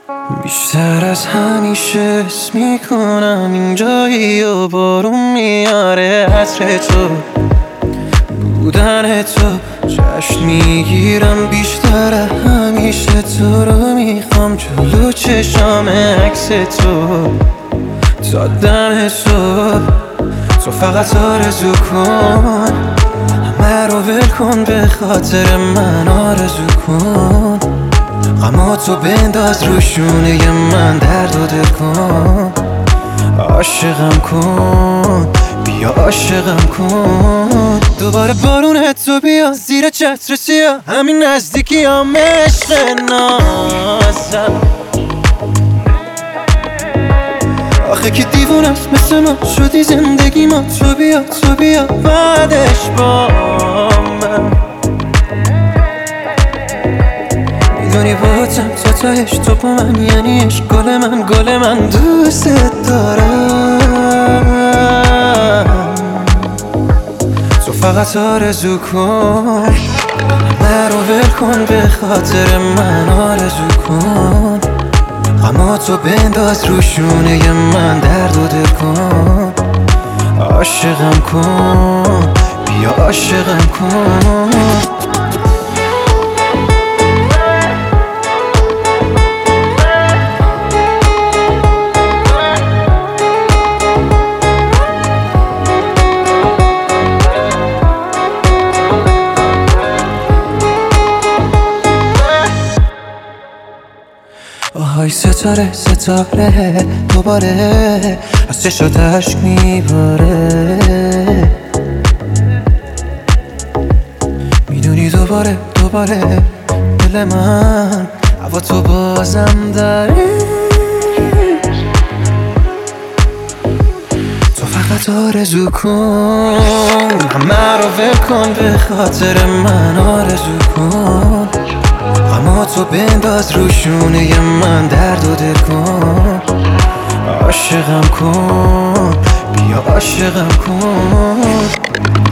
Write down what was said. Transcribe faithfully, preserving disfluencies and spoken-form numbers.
بیشتر از همیشه حس میکنم اینجایی و بارون میاره عطر تو بودن تو جشن میگیرم بیشتر همیشه تو رو میخوام جلو چشام عکس تو تا دم صبح تو فقط آرزو کن همه رو ول کن به خاطر من آرزو کن غما تو بنداز رو شونه من درد و دل کن عاشقم کن بیا عاشقم کن دوباره بارون تو بیا زیر چتر سیاه همین نزدیکی هم عشق نازم آخه که دیوونه است مثل ما شدی زندگی ما تو بیا تو بیا بعدش با من میدونی باتم تا تاش تو با من یعنی عشق گل من گل من دوست دارم تو فقط آرزو کن من رو ول کن به خاطر من آرزو کن غما تو بنداز رو شونه من درد و دل کن عاشقم کن بیا عاشقم کن آهای ستاره ستاره دوباره از چشات عشق میباره میدونی دوباره دوباره دل من هوا تو بازم داره تو فقط آرزو کن همه رو ول کن به خاطر من آرزو کن غما تو بنداز رو شونه من درد و دل کن عاشقم کن بیا عاشقم کن